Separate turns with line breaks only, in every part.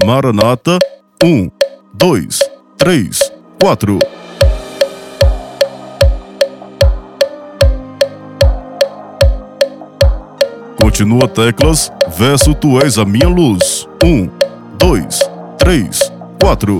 Maranata. 1, 2, 3, 4. Continua teclas, verso Tu és a minha luz. 1, 2, 3, 4.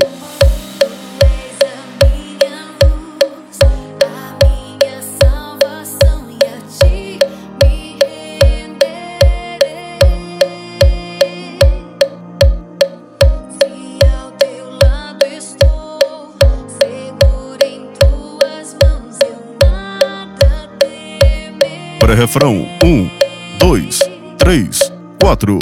Pré-refrão. 1, 2, 3, 4.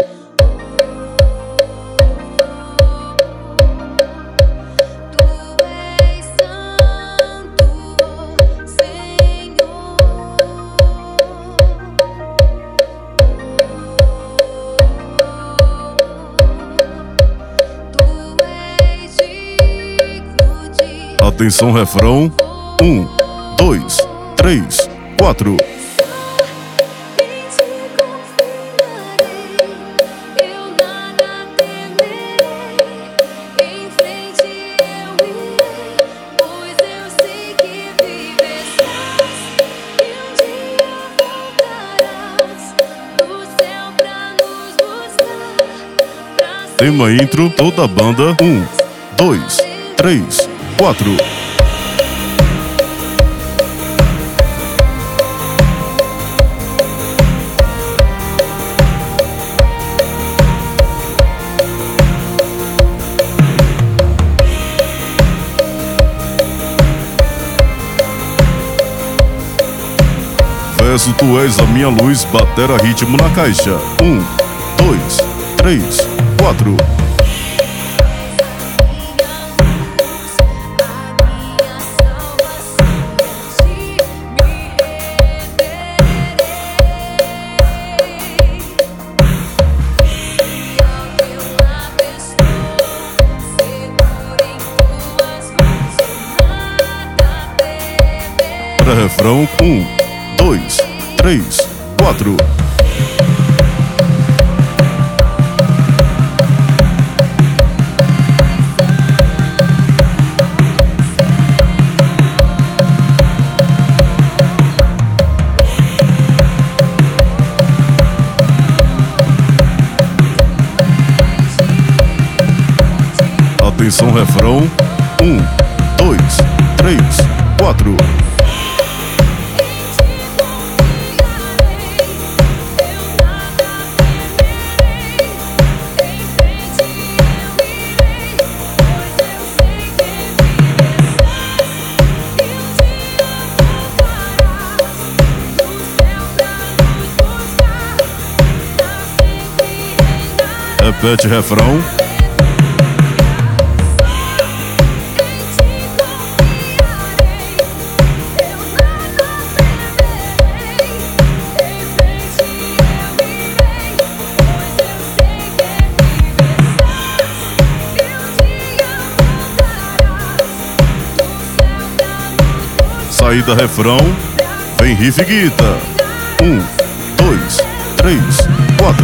Atenção, refrão. 1, 2, 3, 4. Tema intro, toda a banda. 1, 2, 3, 4. Verso Tu és a minha luz, batera ritmo na caixa. 1, 2, 3, 4. Pré-refrão. 1, 2, 3, 4. Atenção, refrão. 1, 2, 3, 4. Repete, refrão. Saída, refrão. Vem riff e guita. 1, 2, 3, 4.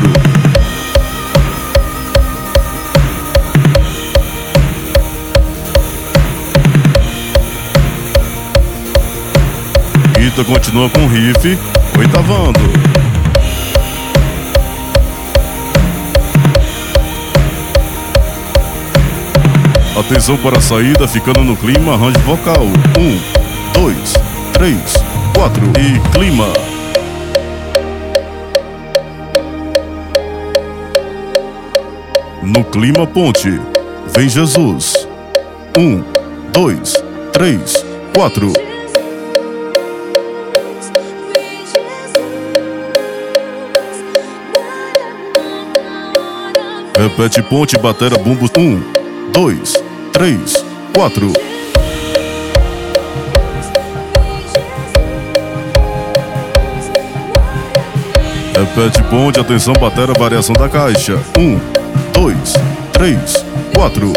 Guita continua com riff, oitavando. Atenção para a saída, ficando no clima, arranjo vocal. 1, 2, 3, 4 e clima. No clima, ponte. Vem Jesus. 1, 2, 3, 4. Repete, ponte, batera, bumbo. 1, 2, 3, 4. Repete, ponte, atenção, batera, variação da caixa. 1, 2, 3, 4.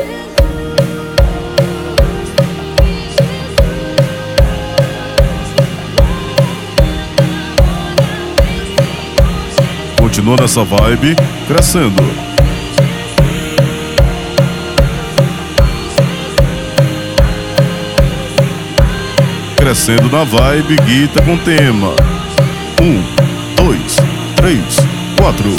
Continua nessa vibe, crescendo. crescendo na vibe, guita com tema. 1, 2, 3, 4.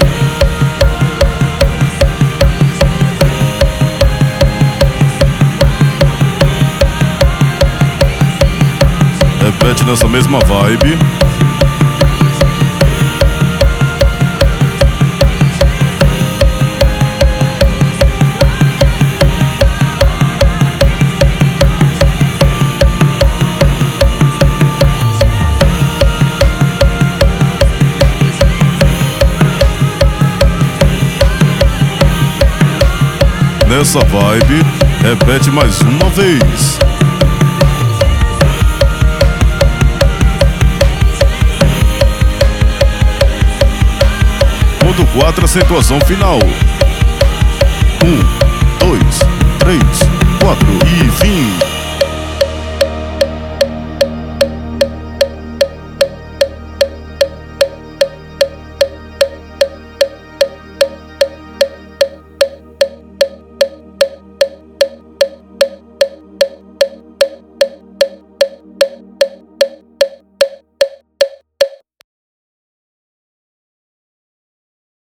Repete nessa mesma vibe. Nessa vibe, repete mais uma vez. Ponto 4, acentuação final.